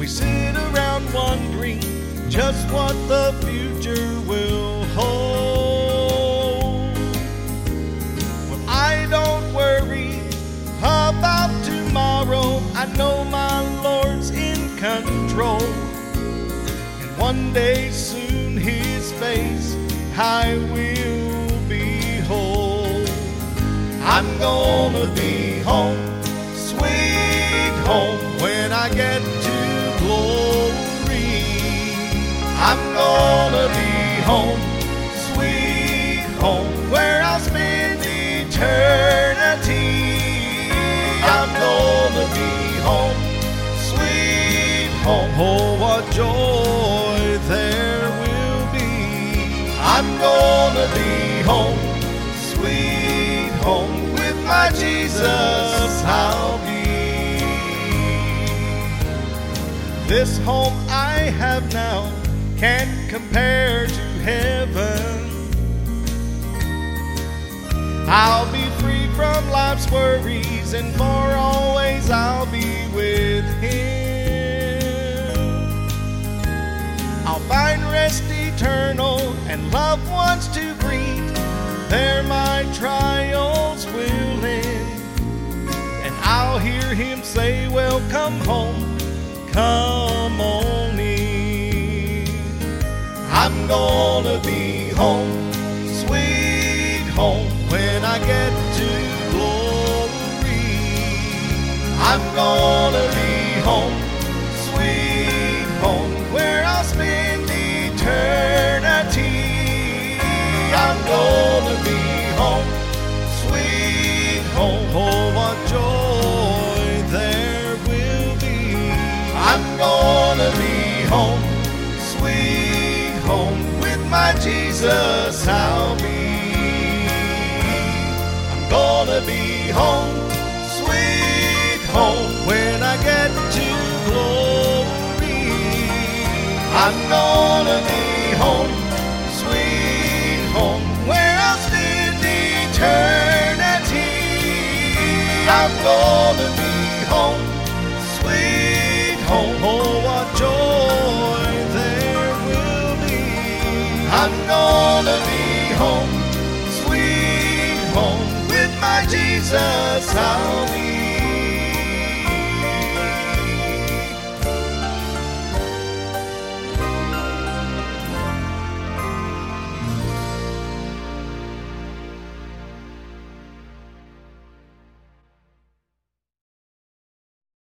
We sit around wondering just what the future will hold. Well, I don't worry about tomorrow. I know my Lord's in control. And one day soon His face I will behold. I'm gonna be home, sweet home, when I get to glory. I'm gonna be home, sweet home, where I'll spend eternity. I'm gonna be home, sweet home. Oh, what joy there will be. I'm gonna be home, sweet home, with my Jesus I'll be. This home I have now can't compare to heaven. I'll be free from life's worries, and for always I'll be with Him. I'll find rest eternal and loved ones to greet. There my trials will end, and I'll hear Him say, welcome home, come on in. I'm gonna be home, sweet home, when I get to glory. I'm gonna be home, sweet home, where I'll spend eternity. I'm gonna be home, sweet home. Oh, what joy there will be. I'm gonna be home, sweet home, with my Jesus I'll be. I'm gonna be home, sweet home, when I get to glory. I'm gonna